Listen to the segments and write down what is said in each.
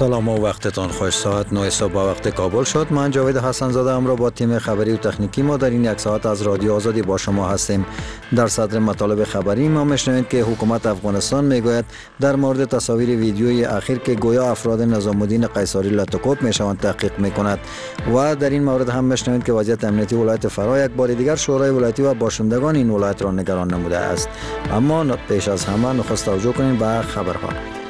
سلام و وقتتان خوش. ساعت 9 صبح وقت کابل شد. من جاوید حسن زاده امرو با تیم خبری و تکنیکی ما در این یک ساعت از رادیو آزادی با شما هستیم. در صدر مطالب خبری ما میشنوید که حکومت افغانستان میگوید در مورد تصاویر ویدیویی اخیر که گویا افراد نظام الدین قیصری لاتوکوب میشوند تحقیق میکند و در این مورد هم میشنوید که وضعیت امنیتی ولایت فرا یک بار دیگر شورای ولایتی و باشندگان این ولایت را نگران نموده است. اما پیش از همه نخست توجه کنیم به خبرها.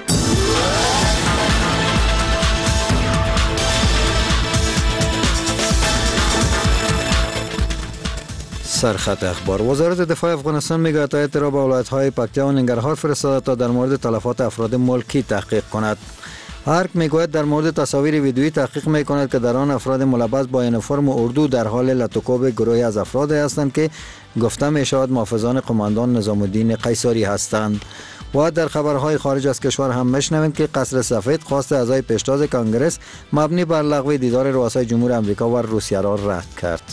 سرخط اخبار. وزارت دفاع افغانستان میگوید هیئت را به ولایت‌های پکتیا و ننگرهار فرستاده تا در مورد تلفات افراد ملکی تحقیق کند. هرک میگوید در مورد تصاویر ویدیویی تحقیق میکند که در آن افراد ملبس با یونیفرم اردو در حال لاتوکوب گروهی از افراد هستند که گفته میشود محافظان قماندان نظام الدین قیصری هستند. و در خبرهای خارج از کشور هم میشنوید که قصر سفید خواست اعضای پیشتاز کنگره مبنی بر لغو دیدار رؤسای جمهور آمریکا و روسیه را رد کرد.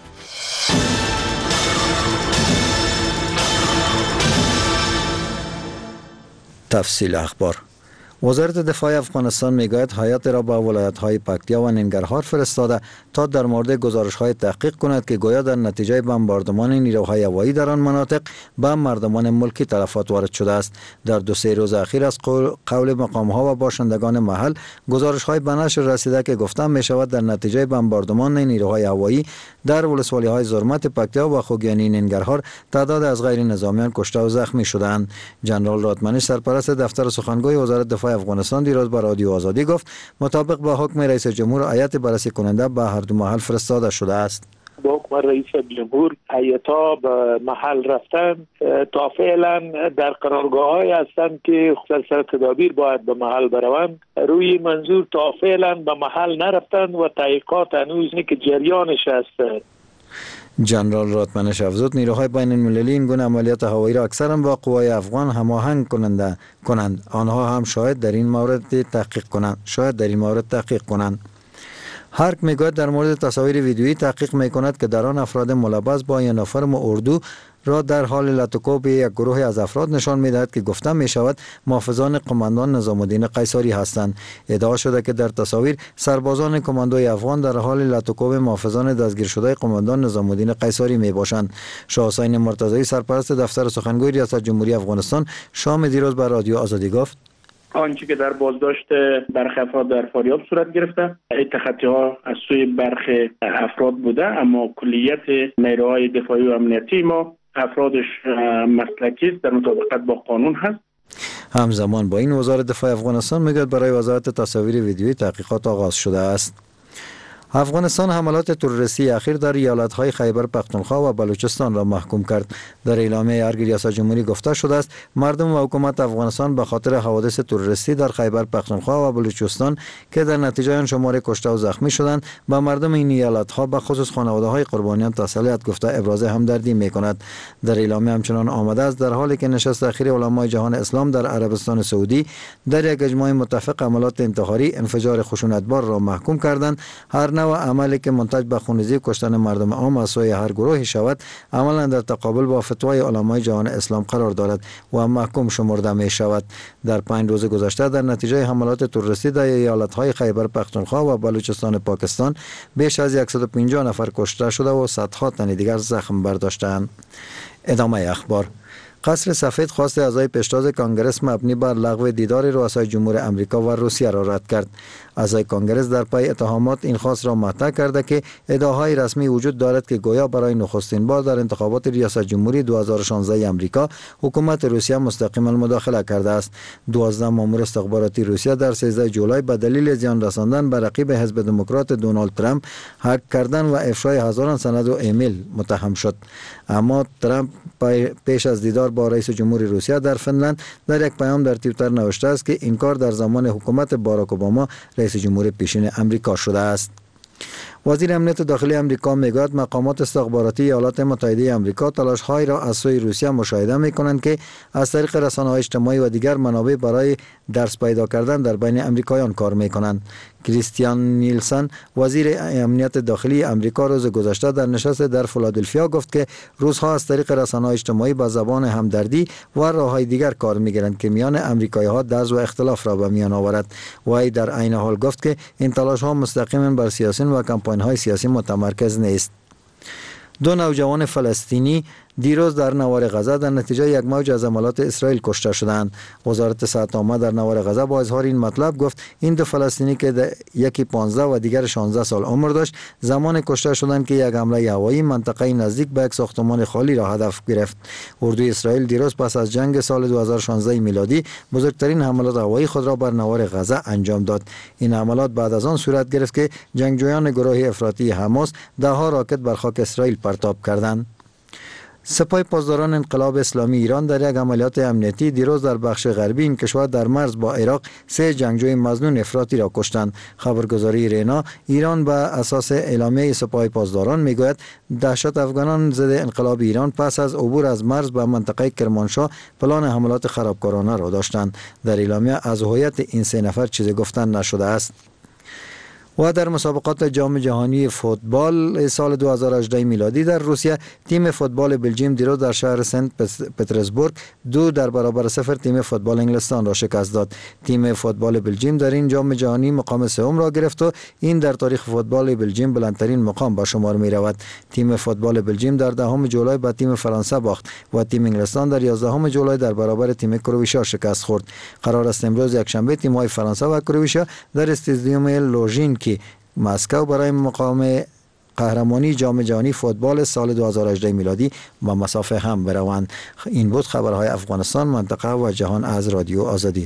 تفصیل اخبار. وزارت دفاع افغانستان میگوید هیئت را به ولایت‌های پکتیا و ننگرهار فرستاده تا در مورد گزارش‌های تحقیق کند که گویا در نتیجه بمباردمان نیروهای هوایی در آن مناطق به مردمان ملکی تلفات وارد شده است. در 2-3 روز اخیر از قول مقام‌ها و باشندگان محل گزارش‌های به نشر رسیده که گفته می‌شود در نتیجه بمباردمان نیروهای هوایی در ولسوالی‌های زرمت پکتیا و خوگیانی ننگرهار تعداد از غیر نظامیان کشته و زخمی شدند. جنرال راتمنش سرپرست دفتر سخنگوی وزارت دفاع افغانستان دیروز به رادیو آزادی گفت مطابق با حکم رئیس جمهور هیئت بررسی کننده به هر دو محل فرستاده شده است. با حکم رئیس جمهور هیئت‌ها به محل رفتن تا فعلا در قرارگاه‌های هستند که سلسله تدابیر باید به محل بروند. روی منظور تا فعلا به محل نرفتند و تحقیقات هنوز که جریانش است. جنرال راتمنش افزود نیروهای بین المللی این گونه عملیات هوایی را اکثرا با قوای افغان هماهنگ کنند. آنها هم شاید در این مورد تحقیق کنند. هرک میگوید در مورد تصاویر ویدیویی تحقیق میکند که در آن افراد ملبس با یونیفرم اردو را در حال لاتوکوب یک گروه از افراد نشان میدهد که گفته میشود محافظان قماندان نظام الدین قیصری هستند. ادعا شده که در تصاویر سربازان کماندوی افغان در حال لاتوکوب محافظان دستگیر شده قماندان نظام الدین قیصری میباشند. شاه حسین مرتضی سرپرست دفتر سخنگوی ریاست جمهوری افغانستان شام دیروز به رادیو آزادی گفت آنچه که در بازداشت برخی افراد در فاریاب صورت گرفته تخطی ها از سوی برخی افراد بوده، اما کلیت نیروهای دفاعی و امنیتی ما افرادش مسلکی است، در مطابقت با قانون هست. همزمان با این وزارت دفاع افغانستان میگوید برای وضاحت تصاویر ویدیویی تحقیقات آغاز شده است. افغانستان حملات تروریستی اخیر در ایالت‌های خیبر پختونخوا و بلوچستان را محکوم کرد. در اعلامیه ارگ ریاست جمهوری گفته شده است مردم و حکومت افغانستان به خاطر حوادث تروریستی در خیبر پختونخوا و بلوچستان که در نتیجه آن شمار کشته و زخمی شدند به مردم این ایالت‌ها به خصوص خانواده‌های قربانیان تسلیت گفته ابراز همدردی می‌کند. در اعلامیه همچنان آمده است در حالی که نشست اخیر علمای جهان اسلام در عربستان سعودی در یک اجماع متفق عملات انتحاری انفجار خشونتبار را محکوم کردند، هر نوع عملی که منتج به خونریزی کشتن مردم عام از سوی هر گروهی شود عملا در تقابل با فتوای علمای جهان اسلام قرار دارد و محکوم شمرده می شود. در 5 روز گذشته در نتیجه حملات تروریستی در ایالت‌های خیبر پختونخوا و بلوچستان پاکستان بیش از 150 نفر کشته شده و صدها تن دیگر زخم برداشتند. ادامه اخبار. قصر سفید خواست اعضای پیشتاز کنگره مبنی بر لغو دیدار رؤسای جمهور آمریکا و روسیه را رد کرد. اعضای کنگره در پی اتهامات این خواست را مطرح کرده که ادعاهای رسمی وجود دارد که گویا برای نخستین بار در انتخابات ریاست جمهوری 2016 آمریکا حکومت روسیه مستقیما مداخله کرده است. 12 مأمور استخباراتی روسیه در 13 جولای به دلیل زیان رساندن به رقیب حزب دموکرات دونالد ترامپ، هک کردن و افشای هزاران سند و ایمیل متهم شد. اما ترامپ پیش از دیدار با رئیس جمهور روسیه در فنلند در یک پیام در توییتر نوشته است که این کار در زمان حکومت باراک اوباما رئیس جمهور پیشین امریکا شده است. وزیر امنیت داخلی امریکا میگوید مقامات استخباراتی ایالات متحده آمریکا تلاش‌هایی را از سوی روسیه مشاهده می‌کنند که از طریق رسانه‌های اجتماعی و دیگر منابع برای درس پیدا کردن در بین امریکایان کار می‌کنند. کریستیان نیلسن وزیر امنیت داخلی امریکا روز گذشته در نشست در فیلادلفیا گفت که روس‌ها از طریق رسانه‌های اجتماعی با زبان همدردی و راه‌های دیگر کار می‌گیرند که میان امریکایی‌ها درز و اختلاف را به میان آورد. وی در عین حال گفت که این تلاش‌ها مستقیما بر سیاسیون و کمپاین‌های سیاسی متمرکز نیست. دو نوجوان فلسطینی دیروز در نوار غزه در نتیجه یک موج از حملات اسرائیل کشته شدند. وزارت صحت عامه در نوار غزه با اظهار این مطلب گفت این دو فلسطینی که یکی 15 و دیگر 16 سال عمر داشت زمان کشته شدند که یک حمله هوایی منطقه نزدیک به یک ساختمان خالی را هدف گرفت. اردوی اسرائیل دیروز پس از جنگ سال 2016 میلادی بزرگترین حملات هوایی خود را بر نوار غزه انجام داد. این حملات بعد از آن صورت گرفت که جنگجویان گروه افراطی حماس ده‌ها راکت بر خاک اسرائیل پرتاب کردند. سپاه پاسداران انقلاب اسلامی ایران در یک عملیات امنیتی دیروز در بخش غربی این کشور در مرز با عراق 3 جنگجوی مظنون افراطی را کشتند. خبرگزاری رینا ایران به اساس اعلامیه سپاه پاسداران میگوید دهشت افغانان ضد انقلاب ایران پس از عبور از مرز به منطقه کرمانشاه پلان حملات خرابکارانه را داشتند. در اعلامیه از هویت این 3 نفر چیزی گفتن نشده است. و در مسابقات جام جهانی فوتبال سال 2018 میلادی در روسیه تیم فوتبال بلژیم دیروز در شهر سنت پترزبورگ 2-0 تیم فوتبال انگلستان را شکست داد. تیم فوتبال بلژیم در این جام جهانی مقام سوم را گرفت و این در تاریخ فوتبال بلژیم بلندترین مقام به شمار می رود. تیم فوتبال بلژیم در 10 جولای به تیم فرانسه باخت و تیم انگلستان در 11 جولای در برابر تیم کرواتیا شکست خورد. قرار است امروز یکشنبه تیم‌های فرانسه و کرواتیا در استادیوم لوژینکی مسکو برای مقام قهرمانی جام جهانی فوتبال سال 2018 میلادی با مسافه هم بروند. این بود خبرهای افغانستان، منطقه و جهان از رادیو آزادی.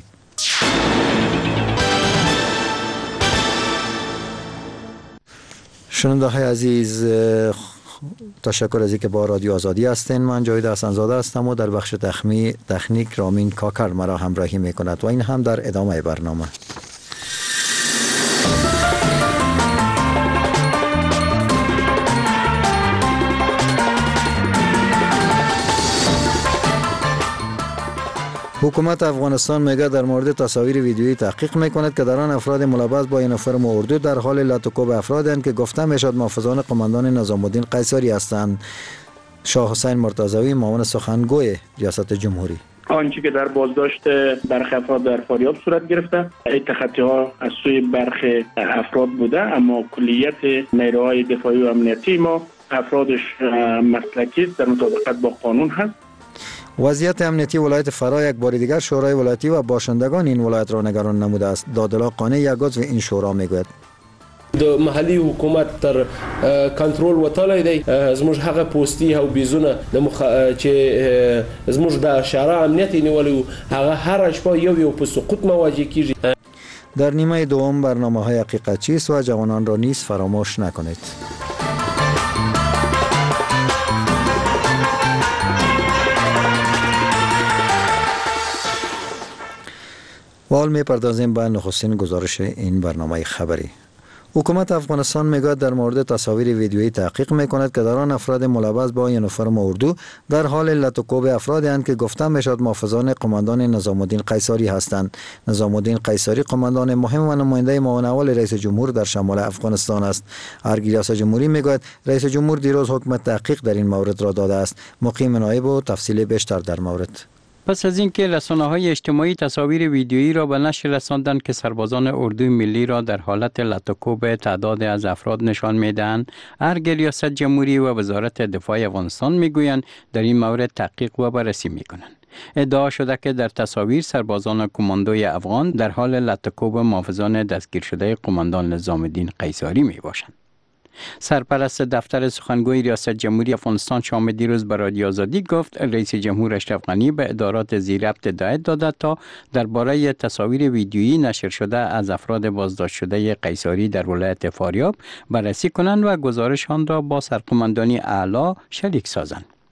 شنونده های عزیز، تشکر از اینکه با رادیو آزادی هستین. من جاوید حسن‌زاده هستم و در بخش تکنیک رامین کاکر مرا همراهی میکند و این هم در ادامه برنامه. حکومت افغانستان میگه در مورد تصاویر ویدیویی تحقیق میکند که در آن افراد ملبس با یونیفرم اردو در حال لطوکوب افرادند که گفته میشد محافظان قماندان نظام الدین قیصری هستند. شاه حسین مرتضوی معاون سخنگوی ریاست جمهوری: آنچه که در بازداشت برخی افراد در فاریاب صورت گرفته تخطی ها از سوی برخی افراد بوده، اما کلیت نیروهای دفاعی و امنیتی ما افرادش مسلکی است، در مطابقت با قانون هست. وضعیت امنیتی ولایت فرا یک بار دیگر شورای ولایتی و باشندگان این ولایت را نگران نموده است. دادلا قانع یک عضو این شورا میگوید د محلي حکومت تر کنټرول وتلی دی. زموږ هغه پوسټي او بیزونه چې زموږ د شارع امنیت نیولي هغه هر شپه یو په سقوط مواجه کیږي. در نیمه دوم برنامه‌های حقیقت چیست و جوانان را نیز فراموش نکنید. و حال می‌پردازیم به نخستین گزارش این برنامه خبری. حکومت افغانستان میگوید در مورد تصاویر ویدیویی تحقیق میکند که در آن افراد ملبس با یونیفرم اردو در حال لطوکوب افرادی هستند که گفته میشد محافظان قماندان نظام الدین قیصری هستند. نظام الدین قیصری قماندان مهم و نماینده معاون اول رئیس جمهور در شمال افغانستان است. ریاست جمهوری میگوید رئیس جمهور دیروز حکم تحقیق در این مورد را داده است. مقیم نایب و تفصیل بیشتر در مورد. پس از اینکه رسانه‌های اجتماعی تصاویر ویدیویی را به نشر رساندند که سربازان اردوی ملی را در حالت لطوکوب تعداد از افراد نشان می‌دهند، ریاست جمهوری و وزارت دفاع افغانستان می‌گویند در این مورد تحقیق و بررسی می‌کنند. ادعا شده که در تصاویر سربازان کماندوی افغان در حال لطوکوب محافظان دستگیر شده قماندان نظام الدین قیصری میباشند. سرپرست دفتر سخنگوی ریاست جمهوری افغانستان شام دیروز به رادیو آزادی گفت رئیس جمهور اشرف غنی به ادارات زیر ربط هدایت داده تا درباره تصاویر ویدیویی نشر شده از افراد بازداشت شده قیصری در ولایت فاریاب بررسی کنند و گزارش آن را با سرقماندانی اعلی شریک سازند.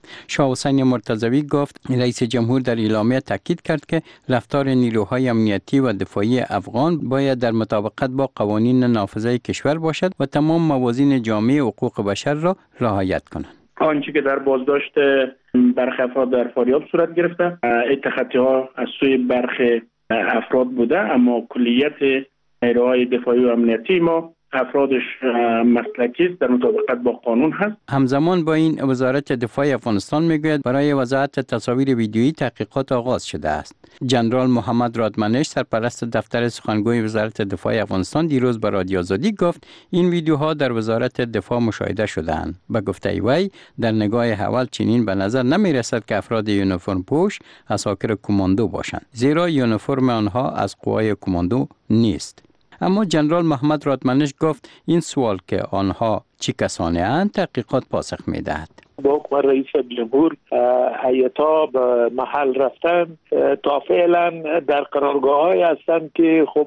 شاه حسین مرتضوی گفت رئیس جمهور در اعلامیه تاکید کرد که رفتار نیروهای امنیتی و دفاعی افغان باید در مطابقت با قوانین نافذه کشور باشد و تمام موازین جامعه حقوق بشر را رعایت کنند. آنچه که در بازداشت برخی افراد در فاریاب صورت گرفته، تخطی‌ها از سوی برخی افراد بوده، اما کلیت نیروهای دفاعی و امنیتی ما افرادش مسلکی در مطابقت با قانون هست. همزمان با این وزارت دفاع افغانستان میگوید برای وضاحت تصاویر ویدیویی تحقیقات آغاز شده است. جنرال محمد رادمنش سرپرست دفتر سخنگوی وزارت دفاع افغانستان دیروز به رادیو آزادی گفت این ویدیوها در وزارت دفاع مشاهده شده‌اند. به گفته وی در نگاه اول چنین به نظر نمی رسد که افراد یونیفرم پوش عساکر کماندو باشند، زیرا یونیفرم آنها از قوای کماندو نیست. اما جنرال محمد رادمنش گفت این سوال که آنها چی کسانی اند تحقیقات پاسخ می‌دهد. با حکم رئیس جمهور هیئت‌ها به محل رفتن تا فعلا در قرارگاه‌های هستند که خب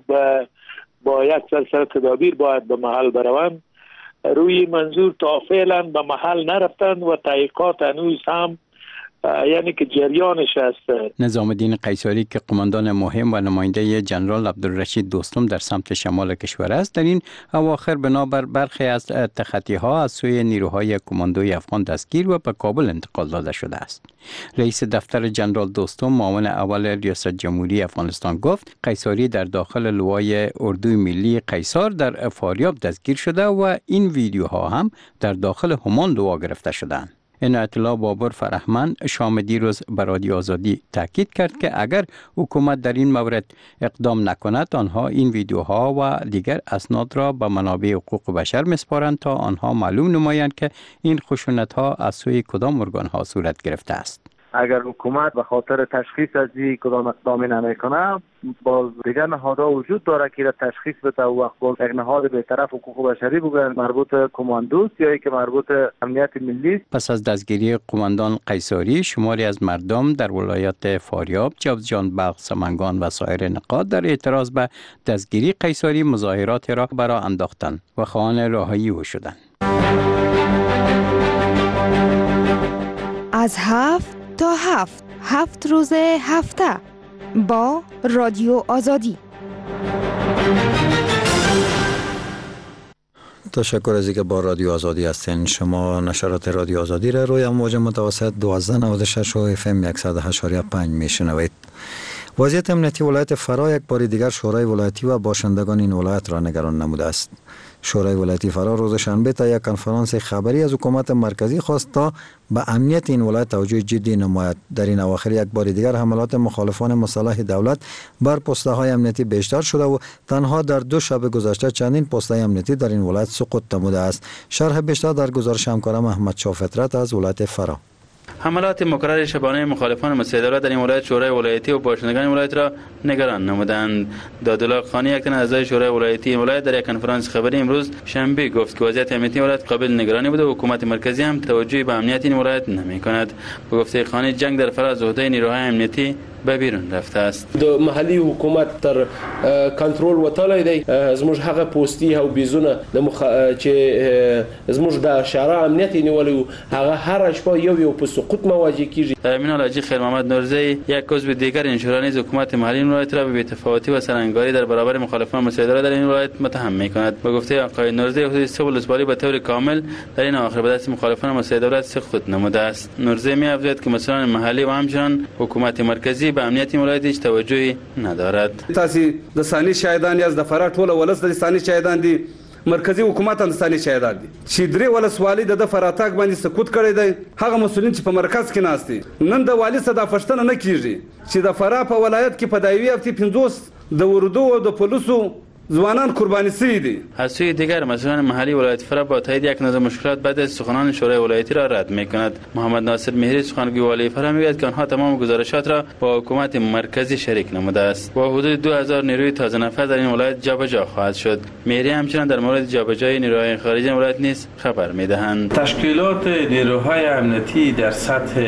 با یک سلسله تدابیر باید به محل بروند. روی منظور تا فعلا به محل نرفتند و تحقیقات هنوز هم یعنی که جریانش است. نظام الدین قیصری که قماندان مهم و نماینده جنرال عبدالرشید دوستم در سمت شمال کشور است، در این اواخر بنابر برخی از تخطی‌ها از سوی نیروهای کماندوی افغان دستگیر و به کابل انتقال داده شده است. رئیس دفتر جنرال دوستم معاون اول ریاست جمهوری افغانستان گفت قیصری در داخل لوای اردوی ملی قیصر در فاریاب دستگیر شده و این ویدیوها هم در داخل همان لوا گرفته شدند. این اطلاع بابر فرهمند شام دیروز به رادیو آزادی تاکید کرد که اگر حکومت در این مورد اقدام نکند آنها این ویدیوها و دیگر اسناد را به منابع حقوق بشر میسپارند تا آنها معلوم نمایند که این خشونت‌ها از سوی کدام ارگان‌ها صورت گرفته است. اگر حکومت به خاطر تشخیص از این کدام اقدامی نمیکنه، باز دیگر نهادها وجود داره که تشخیص بده و وقت باز یک نهاد به طرف حقوق بشری بگن مربوط کماندوست یا که مربوط امنیت ملی. پس از دستگیری قماندان قیصری شماری از مردم در ولایت فاریاب، جوزجان، بلخ، سمنگان و سایر نقاط در اعتراض به دستگیری قیصری مظاهرات را برا انداختند و خواهان رهایی او شدند. از 7 تا 7 روز هفته با رادیو آزادی. تشکر از اینکه با رادیو آزادی هستین. شما نشرات رادیو آزادی را روی امواج متوسط 1296 و FM 108.5 میشنوید. وضعیت امنیتی ولایت فرا یک بار دیگر شورای ولایتی و باشندگان این ولایت را نگران نموده است. شورای ولایتی فرا روز شنبه تا یک کنفرانس خبری از حکومت مرکزی خواست تا به امنیت این ولایت توجه جدی نماید. در این اواخر یک بار دیگر حملات مخالفان مسلح دولت بر پست‌های امنیتی بیشتر شده و تنها در 2 شب گذشته چندین پست‌های امنیتی در این ولایت سقوط نموده است. شرح بیشتر در گزارش همکارم احمد شاه فطرت از ولایت فرا. حملات مکرر شبانه مخالفان مسلح دولت در این ولایت شورای ولایتی و باشندگان ولایت را نگران نمودند. دادالله خانی یک تن اعضای شورای ولایتی این ولایت در یک کنفرانس خبری امروز شنبه گفت که وضعیت امنیتی ولایت قابل نگرانی بوده و حکومت مرکزی هم توجهی به امنیت این ولایت نمی‌کند. به گفته خانی جنگ در فرا از عهده نیروهای امنیتی به بیرون رفته است. د محلي حکومت تر کنټرول وتلی دی. زموږ هغه پوسټي او بیزونه چې زموږ د اشاره امنیت نیولې هغه هر شپه یو په سقوط مواجه کیږي. در امین حاجی خیر محمد نورزی یک عضو دیگر این شورای نیز حکومت محلی این ولایت را به بی‌تفاوتی و سرانگاری در برابر مخالفان مسلح دولت در این ولایت متهم می‌کند. به گفته آقای نورزی حدود 3 ولسوالی به طور کامل در این اواخر به دست مخالفان مسلح دولت سقوط نموده است. نورزی می‌افزاید که مسئولان محلی و همچنان حکومت مرکزی به امنیت ولایت هیچ توجهی ندارد. تاسو د ثاني شاهدان یا د فرا ټوله ولس د ثاني شاهدان دي، مرکزی حکومت هم د ثاني شاهدان دي چې درې ولسوالۍ د فراتاک باندې سقوط کړی دی. هغه مسؤلین چې په مرکز کې ناست دي نن د والی صدا پښتنه نه کیږي چې د فرا په ولایت کې په دایوي هفته 50 د وردو او د پولیسو زوانان قربانی سیدی. از سوی دیگر مسئولان محلی ولایت فرا با تایید یک نظم مشکلات بعد از سخنان شورای ولایتی را رد می‌کند. محمد ناصر مهری سخنگوی والی فرا میگوید که آنها تمام گزارشات را با حکومت مرکزی شریک نموده است. با حدود 2000 نیروی تازه نفر در این ولایت جابجا خواهد شد. مهری همچنین در مورد جابجایی نیروهای خارجی ولایت نیز خبر می‌دهند. تشکیلات نیروهای امنیتی در سطح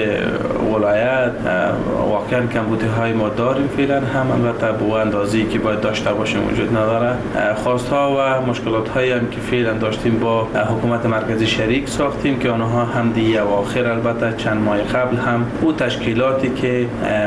ولایت واقعا کمبودی‌های ما داریم فعلا، هم البته به اندازه‌ای که باید داشته باشیم وجود نداره. و خواستها و مشکلات هایی هم که فعلا داشتیم با حکومت مرکزی شریک ساختیم که آنها هم دیگه اواخر البته چند ماه قبل هم او تشکیلاتی که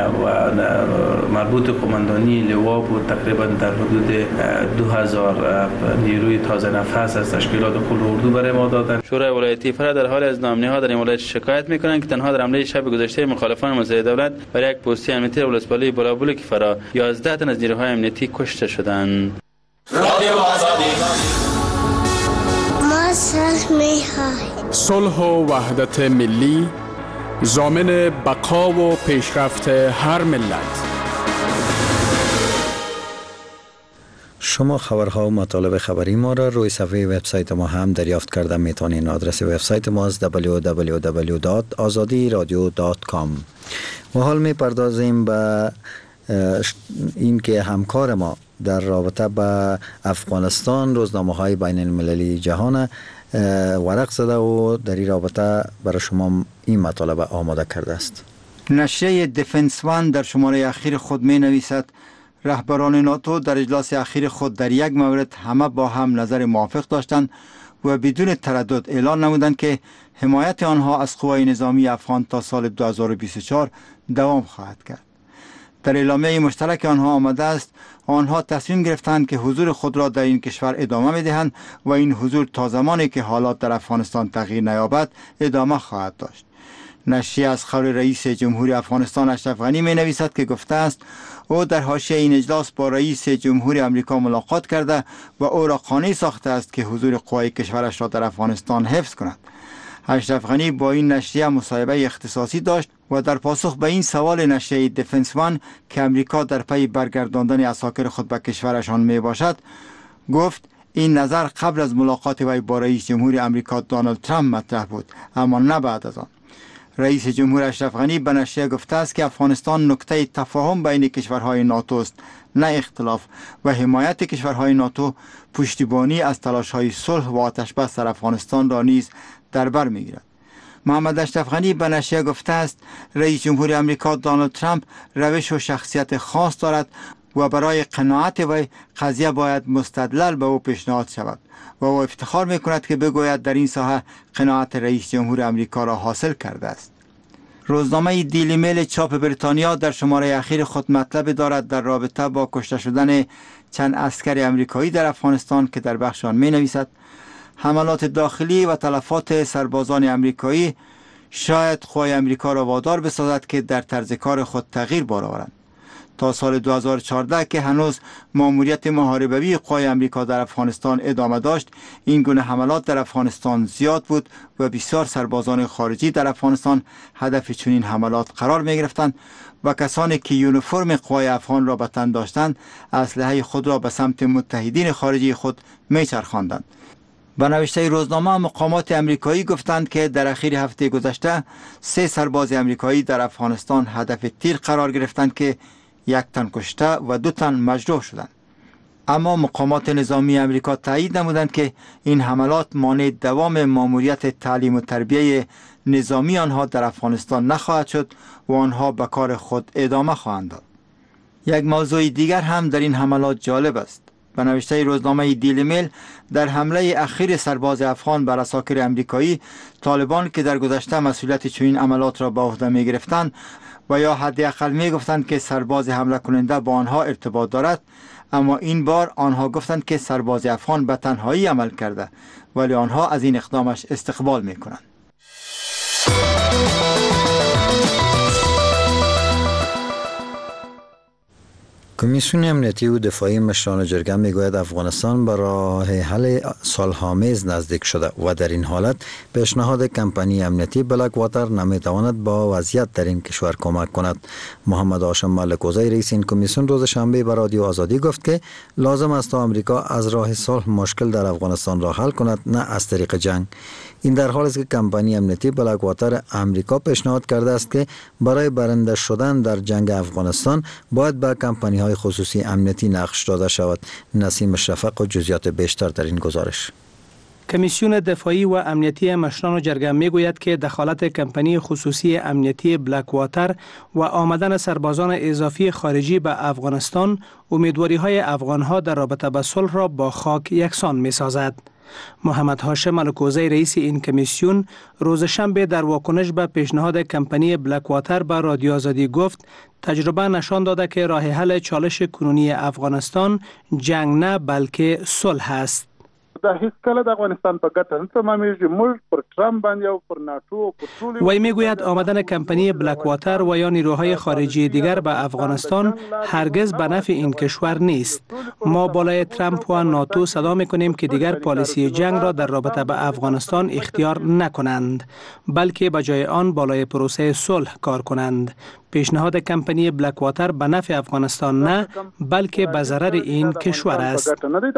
مربوط کماندانی لوا بود تقریبا در حدود 2000 نیروی تازه نفس از تشکیلات کل اردو برای ما دادن. شورای ولایتی فرا در حال از نامنی‌ها در این ولایت شکایت می‌کنند که تنها در حمله شب گذشته مخالفان مسئله دولت برای یک پستی امنیتی ولسوالی بلابلک فرا 11 تن از نیروهای امنیتی کشته شدند. رادیو آزادی ما صلح و وحدت ملی ضامن بقا و پیشرفت هر ملت. شما خبرها و مطالب خبری ما را روی صفحه وبسایت ما هم دریافت کرده میتونین. آدرس وبسایت ما است www.azadiradio.com. و حال میپردازیم به این که همکار ما در رابطه با افغانستان روزنامه‌های بین المللی جهان ورق زده و در این رابطه برای شما این مطالب آماده کرده است. نشریه دفنس وان در شماره اخیر خود می نویسد رهبران ناتو در اجلاس اخیر خود در یک مورد همه با هم نظر موافق داشتند و بدون تردد اعلان نمودند که حمایت آنها از قوای نظامی افغان تا سال 2024 دوام خواهد کرد. در اعلامیه مشترک آنها آمده است آنها تصمیم گرفتند که حضور خود را در این کشور ادامه می‌دهند و این حضور تا زمانی که حالات در افغانستان تغییر نیابد ادامه خواهد داشت. نشریه از قول رئیس جمهوری افغانستان اشرف غنی می نویسد که گفته است او در حاشیه این اجلاس با رئیس جمهوری آمریکا ملاقات کرده و او را قانع ساخته است که حضور قوای کشورش را در افغانستان حفظ کند. اشرف غنی با این نشریه مصاحبه اختصاصی داشت و در پاسخ به این سوال نشریه دفنس وان که امریکا در پی برگرداندن عساکر خود به کشورشان می باشد گفت این نظر قبل از ملاقات وی با رئیس جمهوری آمریکا دونالد ترامپ مطرح بود اما نه بعد از آن. رئیس جمهور اشرف غنی به نشریه گفته است که افغانستان نقطه تفاهم بین کشورهای ناتو است نه اختلاف و حمایت کشورهای ناتو پشتیبانی از تلاش‌های صلح و آتش‌بس در افغانستان را نیز در بر می‌گیرد. محمد اشرف غنی به نشریه گفته است رئیس جمهوری آمریکا دونالد ترامپ روش و شخصیت خاص دارد و برای قناعت وی قضیه باید مستدلل به او پیشنهاد شود و او افتخار می‌کند که بگوید در این ساحه قناعت رئیس جمهور آمریکا را حاصل کرده است. روزنامه دیلی میل چاپ بریتانیا در شماره اخیر خود مطلب دارد در رابطه با کشته شدن چند عسکر آمریکایی در افغانستان که در بخش آن می‌نویسد حملات داخلی و تلفات سربازان آمریکایی شاید قوای آمریکا را وادار بسازد که در طرز کار خود تغییر بارآورند. تا سال 2014 که هنوز ماموریت محاربوی قوای آمریکا در افغانستان ادامه داشت این گونه حملات در افغانستان زیاد بود و بسیار سربازان خارجی در افغانستان هدف چنین حملات قرار می گرفتند و کسانی که یونیفرم قوای افغان را به تن داشتند اسلحه خود را به سمت متحدین خارجی خود می چرخاندند. به نوشته روزنامه مقامات آمریکایی گفتند که در اخیر هفته گذشته 3 سرباز آمریکایی در افغانستان هدف تیر قرار گرفتند که 1 تن کشته و 2 تن مجروح شدند. اما مقامات نظامی آمریکا تایید نمودند که این حملات مانع دوام ماموریت تعلیم و تربیه نظامی آنها در افغانستان نخواهد شد و آنها به کار خود ادامه خواهند داد. یک موضوع دیگر هم در این حملات جالب است. به نوشته روزنامه دیلی میل در حمله اخیر سرباز افغان بر عساکر آمریکایی طالبان که در گذشته مسئولیت چنین عملات را به عهده می گرفتند و یا حداقل می گفتند که سرباز حمله کننده با آنها ارتباط دارد اما این بار آنها گفتند که سرباز افغان به تنهایی عمل کرده ولی آنها از این اقدامش استقبال می کنند. کمیسیون امنیتی و دفاعی مشران جرگه میگوید افغانستان به راه حل صلح‌آمیز نزدیک شده و در این حالت پیشنهاد کمپانی امنیتی بلک واتر نمیتواند با وضعیت در این کشور کمک کند. محمد هاشم ملکوزی رئیس این کمیسیون روز شنبه به رادیو آزادی گفت که لازم است تا آمریکا از راه صلح مشکل در افغانستان را حل کند نه از طریق جنگ. این در حالی است که کمپانی امنیتی بلک واتر امریکا پیشنهاد کرده است که برای برنده شدن در جنگ افغانستان باید به کمپانی های خصوصی امنیتی نقش داده شود. نسیم شفق و جزئیات بیشتر در این گزارش. کمیسیون دفاعی و امنیتی مشران جرگه میگوید که دخالت کمپانی خصوصی امنیتی بلک واتر و آمدن سربازان اضافی خارجی به افغانستان امیدواری‌های افغان‌ها در رابطه با صلح را با خاک یکسان می‌سازد. محمد هاشم الکوزی رئیس این کمیسیون روز شنبه در واکنش به پیشنهاد کمپانی بلک واتر به رادیو آزادی گفت تجربه نشان داده که راه حل چالش کنونی افغانستان جنگ نه بلکه صلح است. دا هیڅ کله د افغانستان په ګټه نه تمامېږي. موږ پر ترامپ باندې او پر ناتو او پر ټولو وی میگوید آمدن کمپانی بلک واتر و یا نیروهای خارجی دیگر به افغانستان هرگز به نفع این کشور نیست. ما بالای ترامپ و ناتو صدا میکنیم که دیگر پالیسی جنگ را در رابطه به افغانستان اختیار نکنند، بلکه به جای آن بالای پروسه صلح کار کنند. پیشنهاد کمپانی بلک واتر به نفع افغانستان نه بلکه به ضرر این کشور است.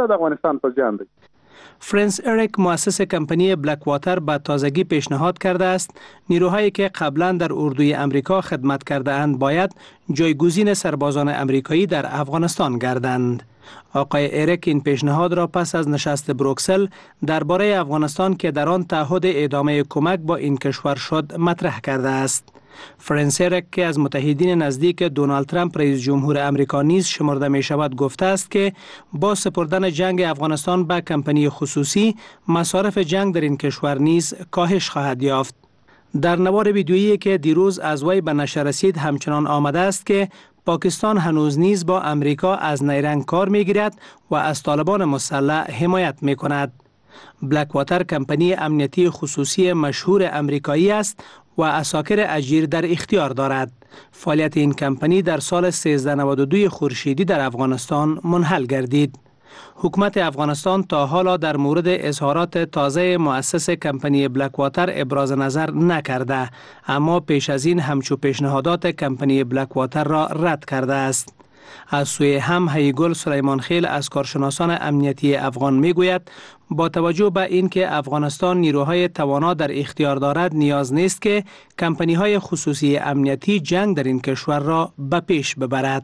فرانس اریک مؤسس کمپانی بلک واتر به تازگی پیشنهاد کرده است نیروهایی که قبلا در اردوی امریکا خدمت کرده اند باید جایگزین سربازان امریکایی در افغانستان گردند. آقای اریک این پیشنهاد را پس از نشست بروکسل درباره افغانستان که در آن تعهد ادامه کمک با این کشور شد مطرح کرده است. فرانس اریک که از متحدین نزدیک دونالد ترامپ رئیس جمهور امریکا نیز شمرده می شود گفته است که با سپردن جنگ افغانستان به کمپانی خصوصی مصارف جنگ در این کشور نیز کاهش خواهد یافت. در نوار ویدیویی که دیروز از وی به نشر رسید همچنان آمده است که پاکستان هنوز نیز با امریکا از نیرنگ کار می گیرد و از طالبان مسلح حمایت می کند. بلک واتر کمپانی امنیتی خصوصی مشهور امریکایی است و اساکر اجیر در اختیار دارد. فعالیت این کمپانی در سال 1392 خورشیدی در افغانستان منحل گردید. حکومت افغانستان تا حالا در مورد اظهارات تازه مؤسس کمپانی بلک واتر ابراز نظر نکرده، اما پیش از این همچو پیشنهادات کمپانی بلک واتر را رد کرده است. از سوی هم هیگل سلیمان خیل از کارشناسان امنیتی افغان میگوید با توجه به اینکه افغانستان نیروهای توانا در اختیار دارد نیاز نیست که کمپنی‌های خصوصی امنیتی جنگ در این کشور را به پیش ببرد.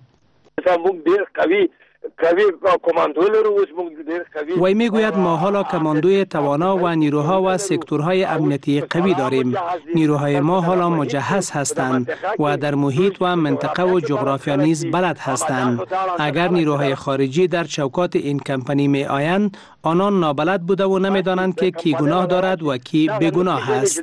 وی میگوید ما حالا کماندوی توانا و نیروها و سکتورهای امنیتی قوی داریم. نیروهای ما حالا مجهز هستند و در محیط و منطقه و جغرافیا نیز بلد هستند. اگر نیروهای خارجی در چوکات این کمپانی می آیند آنان نابلد بوده و نمی دانند که کی گناه دارد و کی بیگناه است.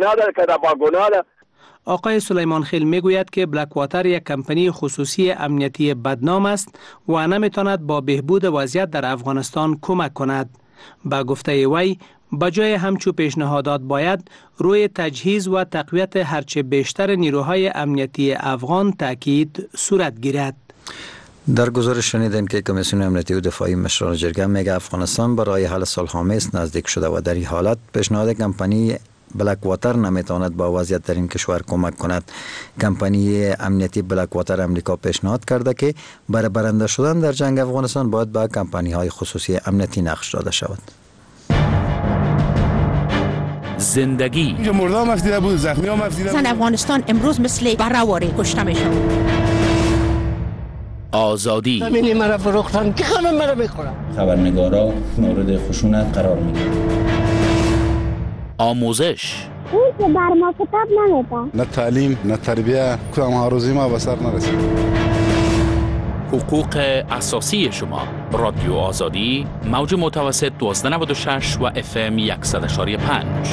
آقای سلیمان خیل میگوید که بلک واتر یک کمپانی خصوصی امنیتی بدنام است و نمیتواند با بهبود وضعیت در افغانستان کمک کند. با گفته وی بجای همچو پیشنهادات باید روی تجهیز و تقویت هرچه بیشتر نیروهای امنیتی افغان تاکید صورت گیرد. در گزارش شنیدیم که کمیسیون امنیتی و دفاعی مشران جرگه میگه افغانستان برای حل صلح‌آمیز نزدیک شده و در این حالت پیشنهاد کمپانی بلک واتر نمیتواند با وضعیت در این کشور کمک کند. کمپانی امنیتی بلک واتر امریکا پیشنهاد کرده که برای برنده شدن در جنگ افغانستان باید به کمپانی های خصوصی امنیتی نقش داده شود. زندگی مردم مفیده بود، زخمی ها مفیده بود. زن افغانستان امروز مثل برهواری کشته میشد. آزادی زمینی مرا فروختن که خانم مرا بخورم. خبرنگارا مورد خشونت قرار میگیرن. آموزش اون که بر ما کتاب نمیده. نه تعلیم نه تربیه کدام هاروزی ما به سر نرسید. حقوق اساسی شما. رادیو آزادی موج متوسط 1296 و FM 100.5.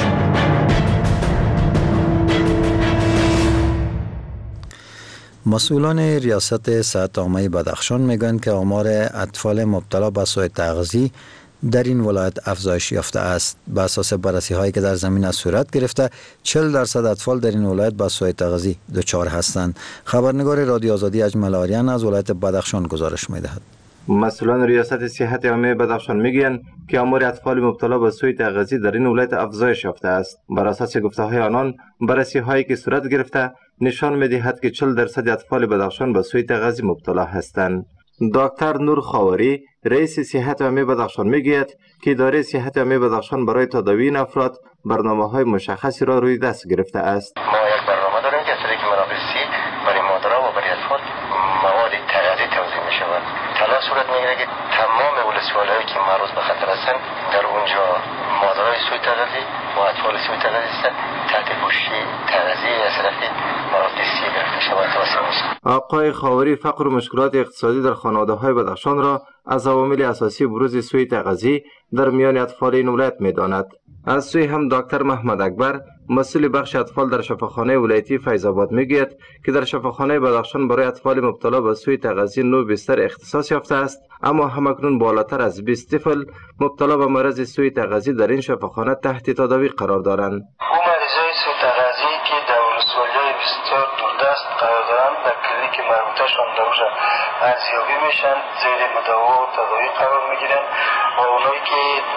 مسئولان ریاست صحت عامه بدخشان میگویند که آمار اطفال مبتلا به سوء تغذیه در این ولایت افزایش یافته است. بر اساس بررسی هایی که در زمین از صورت گرفته 40% اطفال در این ولایت با سوء تغذیه دچار هستند. خبرنگار رادیو آزادی اجمل آریان از ولایت بدخشان گزارش می‌دهد. مسئولان ریاست صحت عامه بدخشان میگویند که آمار اطفال مبتلا به سوء تغذیه در این ولایت افزایش یافته است. بر اساس گفته‌های آنان بررسی هایی که صورت گرفته نشان می‌دهد که 40% اطفال بدخشان به سوء تغذیه مبتلا هستند. دکتر نور خاوری رئیس صحت عامه بدخشان میگوید که اداره صحت عامه بدخشان برای تداوی این افراد برنامه‌های مشخصی را روی دست گرفته است. ما یک برنامه داریم که از طریق منابع سی برای مادرها و برای اطفال مواد تغذیه توزیع میشه. شود. تلاش صورت میگیره که تمام ولسوالی‌هایی که معرض به خطر هستند در اونجا مادرای سوی تغذی و اطفال سوی تغذی هستند تحت پوشش تغذی از طرف مرافق دستی گرفته شود توسط آقای خاوری فقر و مشکلات اقتصادی در خانواده‌های بدخشان را از عوامل اساسی بروز سوی تغذی در میان اطفال این ولایت می‌داند. از سوی هم دکتر محمد اکبر مسئول بخش اطفال در شفاخانه ولایتی فیض آباد میگوید که در شفاخانه بدخشان برای اطفال مبتلا به سوی تغذی 9 بستر اختصاص یافته است، اما همکنون بالاتر از 20 طفل مبتلا به مرض سوی تغذی در این شفاخانه تحت تداوی قرار دارند. او مریضای سوی تغذی که در ولسوالی‌های بسیار دوردست قرار دارند در کلینیک مربوطه‌شان در اونجا ارزیابی میشن، زیر مداوا و تداوی قرار میگیرن و اونایی که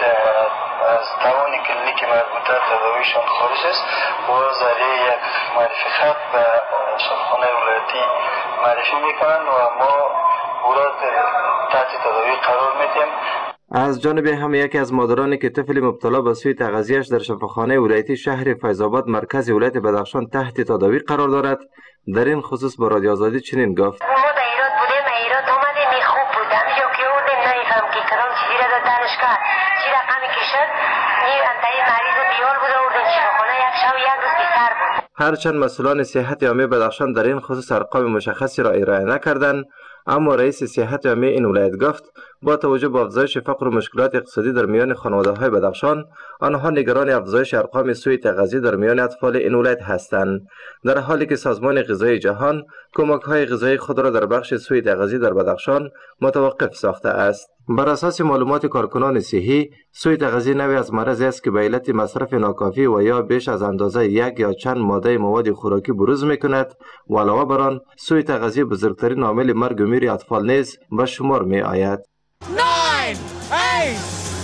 از توان کلینیک مربوطه تداویشان خارج است و ذریعه یک معرفی خط به شفاخانه ولایتی معرفی میکنن و ما او را تحت تداوی قرار میدیم. از جانب هم یکی از مادرانی که طفل مبتلا به سوی تغذیه‌اش در شفاخانه ولایتی شهر فیض آباد مرکز ولایت بدخشان تحت تداوی قرار دارد، در این خصوص با رادیو آزادی چنین گفت: ما در ایراد بودیم، ایراد آمدیم، خوب بود، همیشه که اردیم نمیفهم که کدام چیزی را در دانشگاه چی رقمی کشد، انتهای مریض بیار بود اردیم شفاخانه یک شب یک روز بی‌سر بود. هرچند مسئولان صحت عامه بدخشان در این خصوص ارقام مشخصی را ارائه نکردند، اما رئیس صحت عامه این ولایت گفت با توجه به افزایش فقر و مشکلات اقتصادی در میان خانواده‌های بدخشان، آنها نگران افزایش ارقام سوی تغذی در میان اطفال این ولایت هستند، در حالی که سازمان غذایی جهان کمک‌های غذایی خود را در بخش سوی تغذی در بدخشان متوقف ساخته است. بر اساس معلومات کارکنان صحی، سوی تغذی نوعی از مرضی است که به علت مصرف ناکافی و یا بیش از اندازه یک یا چند ماده مواد خوراکی بروز می‌کند و علاوه بر آن سوی تغذی بزرگترین عامل مرگ و میر اطفال نیز به شمار می‌آید. 9 8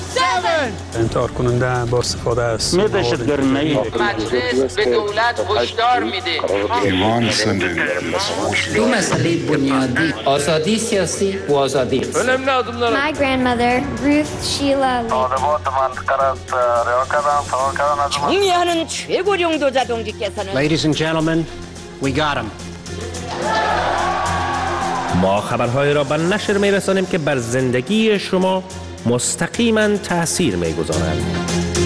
7 انتحار کننده با استفاده از مجلس به دولت هشدار میده دو مسئله بنیادی، آزادی سیاسی و آزادی My grandmother, Ruth Sheila Lee. 정의하는 최고령도 자동직께서는 Ladies and gentlemen, we got him. ما خبرهای را به نشر می‌رسانیم که بر زندگی شما مستقیما تأثیر می‌گذارند.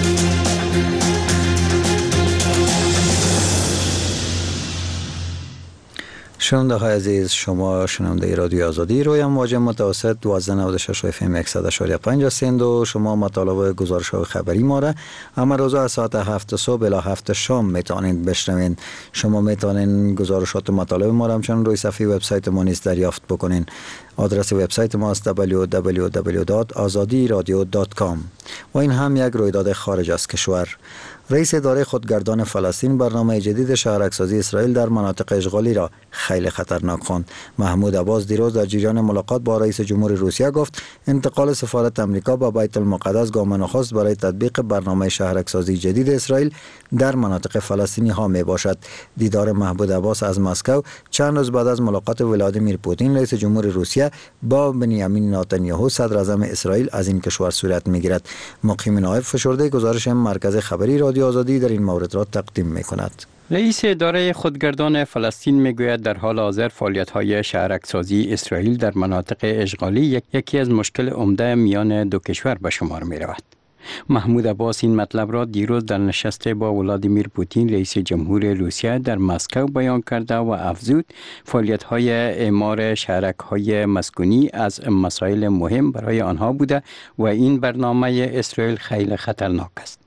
شنونده عزیز، شما شنونده رادیو آزادی روی امواج متوسط 1296 FM 100.5 هستید و شما مطالب گزارش های خبری ما را اما روزا از ساعت 7 صبح الی 7 شام میتونید بشنوید. شما میتونید گزارشات و مطالب ما را همچنان روی صفحه وبسایت ما نیز دریافت بکنین. آدرس وبسایت ما است www.azadiradio.com و این هم یک رویداد خارج از کشور. رئیس اداره خودگردان فلسطین برنامه جدید شهرک‌سازی اسرائیل در مناطق اشغالی را خیلی خطرناک خواند. محمود عباس دیروز در جریان ملاقات با رئیس جمهور روسیه گفت انتقال سفارت امریکا به بیت المقدس گام نخست برای تطبیق برنامه شهرک‌سازی جدید اسرائیل در مناطق فلسطینی ها می باشد. دیدار محمود عباس از مسکو چند روز بعد از ملاقات ولادیمیر پوتین رئیس جمهور روسیه با بنیامین نتانیاهو صدر اعظم اسرائیل از این کشور صورت می‌گیرد. مقیم نایب فشرده گزارش مرکز خبری رادیو آزادی در این مورد را تقدیم می‌کند. رئیس اداره خودگردان فلسطین میگوید در حال حاضر فعالیت‌های شهرک‌سازی اسرائیل در مناطق اشغالی یکی از مشکل عمده میان دو کشور به شمار می‌رود. محمود عباس این مطلب را دیروز در نشست با ولادیمیر پوتین رئیس جمهور روسیه در مسکو بیان کرده و افزود فعالیت‌های اعمار شهرک‌های مسکونی از مسائل مهم برای آنها بوده و این برنامه اسرائیل خیلی خطرناک است.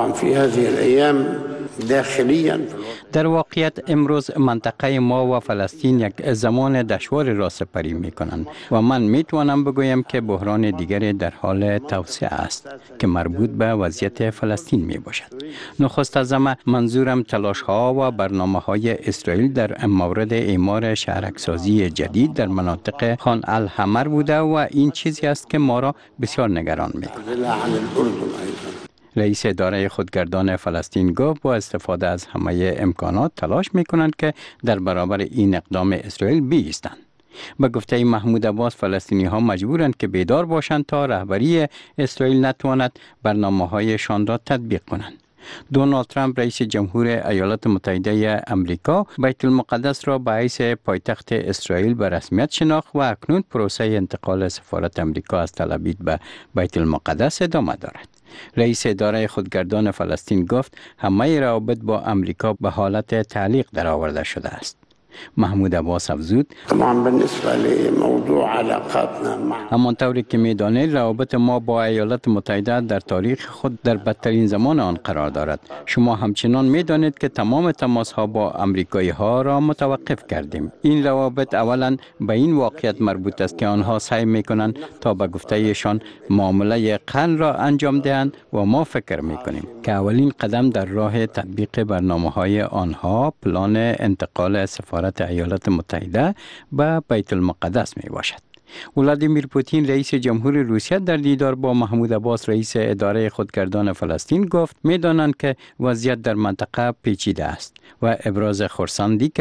در واقعیت امروز منطقه ما و فلسطین یک زمان دشوار را سپری می کنند و من می توانم بگویم که بحران دیگری در حال توسعه است که مربوط به وضعیت فلسطین می باشد. نخست از همه منظورم تلاش ها و برنامه های اسرائیل در مورد اعمار شهرک‌سازی جدید در مناطق خان الحمر بوده و این چیزی است که ما را بسیار نگران می کند. رئیس اداره خودگردان فلسطین گفت با استفاده از همه امکانات تلاش می‌کنند که در برابر این اقدام اسرائیل بایستند. به گفته محمود عباس فلسطینی‌ها مجبورند که بیدار باشند تا رهبری اسرائیل نتواند برنامه‌هایشان را تطبیق کنند. دونالد ترامپ رئیس جمهور ایالات متحده امریکا بیت المقدس را به حیث پایتخت اسرائیل به رسمیت شناخت و اکنون پروسه انتقال سفارت امریکا از تل آویو به بیت المقدس ادامه دارد. رئیس اداره خودگردان فلسطین گفت همه روابط با امریکا به حالت تعلیق درآورده شده است. محمود عباس افزود همانطوری که می‌دانید روابط ما با ایالات متحده در تاریخ خود در بدترین زمان آن قرار دارد. شما همچنان می‌دانید که تمام تماس‌ها با آمریکایی‌ها را متوقف کردیم. این روابط اولا به این واقعیت مربوط است که آنها سعی می‌کنند تا به گفته ایشان معامله قرن را انجام دهند و ما فکر می‌کنیم که اولین قدم در راه تطبیق برنامه‌های آنها پلان انتقال سفارت ایالات متحده به بیت المقدس می باشد. ولادیمیر پوتین رئیس جمهور روسیه در دیدار با محمود عباس رئیس اداره خودگردان فلسطین گفت می‌دانند که وضعیت در منطقه پیچیده است و ابراز خرسندی